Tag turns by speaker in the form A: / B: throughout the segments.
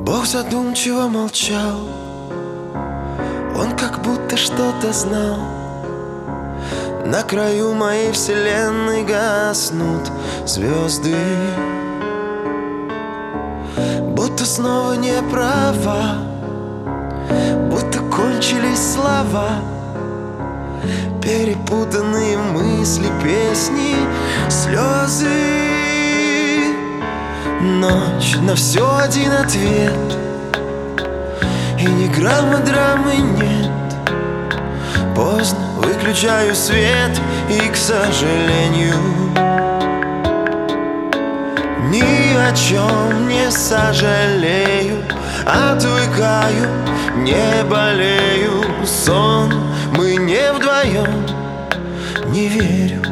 A: Бог задумчиво молчал, Он как будто что-то знал. На краю моей вселенной гаснут звезды, будто снова не права, будто кончились слова, перепутанные мысли, песни, слезы. Ночь, на все один ответ, и ни грамма драмы нет. Поздно выключаю свет, и, к сожалению, ни о чем не сожалею. Отвыкаю, не болею. Сон, мы не вдвоем, не верю.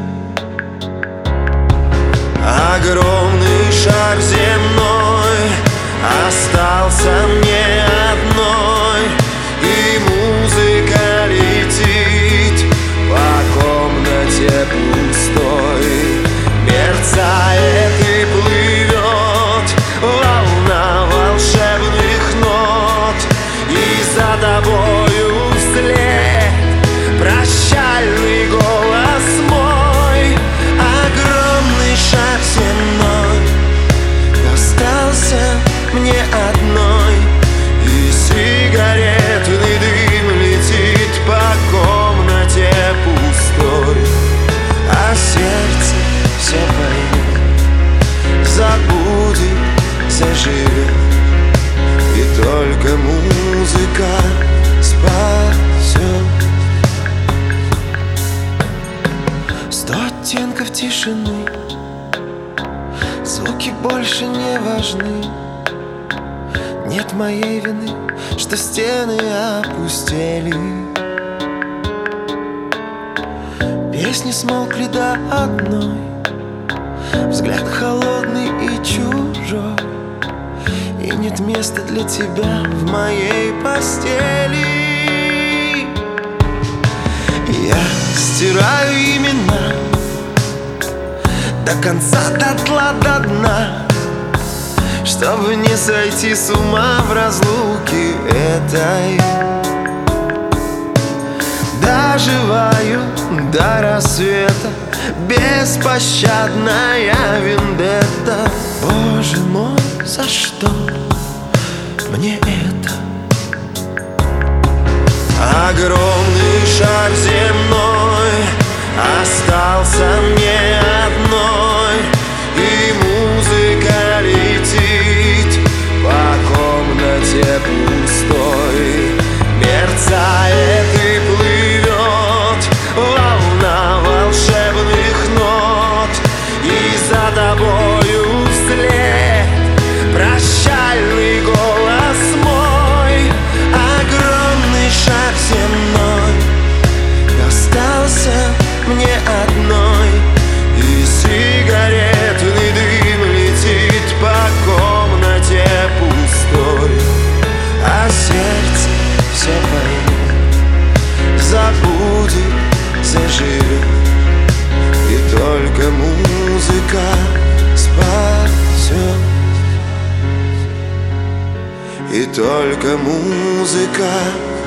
A: Огромный шар земной остался мне одной, и музыка летит по комнате пустой. Мерцает и плывет волна волшебных нот, и за тобою вслед прощальный голос мой. Огромный шар земной остался мне одной, и сигаретный дым летит по комнате пустой. А сердце все поймет, забудет, заживет, и только музыка спасет. 100 оттенков тишины, звуки больше не важны. Нет моей вины, что стены опустели, песни смолкли до одной. Взгляд холодный и чужой, и нет места для тебя в моей постели. Я стираю имена до конца, дотла, до дна, чтобы не сойти с ума в разлуке этой. Доживаю до рассвета, беспощадная вендетта. Боже мой, за что мне это? Огромный шар земной остался мне одной, и музыка летит по комнате пустой. Мерцает и плывет волна волшебных нот, и за тобою вслед прощальный голос мой. Огромный шар земной остался мне одной, и сигаретный дым летит по комнате пустой. А сердце все поймет, забудет, заживет, и только музыка спасет. И только музыка